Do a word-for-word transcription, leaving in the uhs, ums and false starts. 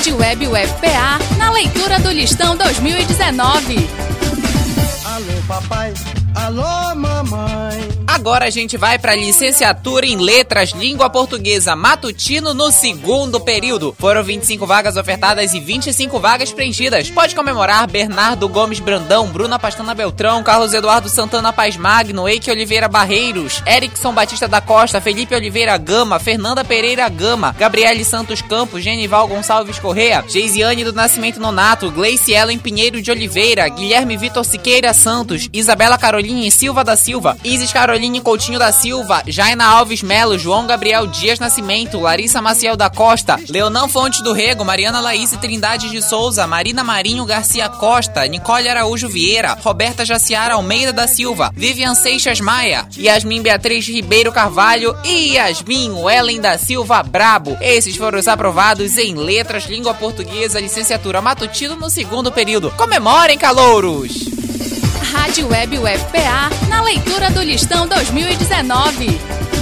Rádio Web U F P A, na leitura do Listão dois mil e dezenove. Alô, papai. Alô, mamãe. Agora a gente vai para a licenciatura em Letras Língua Portuguesa Matutino no segundo período. Foram vinte e cinco vagas ofertadas e vinte e cinco vagas preenchidas. Pode comemorar Bernardo Gomes Brandão, Bruna Pastana Beltrão, Carlos Eduardo Santana Paz Magno, Eike Oliveira Barreiros, Erickson Batista da Costa, Felipe Oliveira Gama, Fernanda Pereira Gama, Gabriele Santos Campos, Genival Gonçalves Correa, Geisiane do Nascimento Nonato, Gleice Ellen Pinheiro de Oliveira, Guilherme Vitor Siqueira Santos, Isabela Caroline Silva da Silva, Isis Caroline Coutinho da Silva, Jaina Alves Melo, João Gabriel Dias Nascimento, Larissa Maciel da Costa, Leonan Fontes do Rego, Mariana Laís Trindade de Souza, Marina Marinho Garcia Costa, Nicole Araújo Vieira, Roberta Jaciara Almeida da Silva, Vivian Seixas Maia, Yasmin Beatriz Ribeiro Carvalho e Yasmin Wellen da Silva Brabo. Esses foram os aprovados em Letras Língua Portuguesa, licenciatura Matutino no segundo período. Comemorem, calouros! Rádio Web U F P A, na leitura do Listão dois mil e dezenove.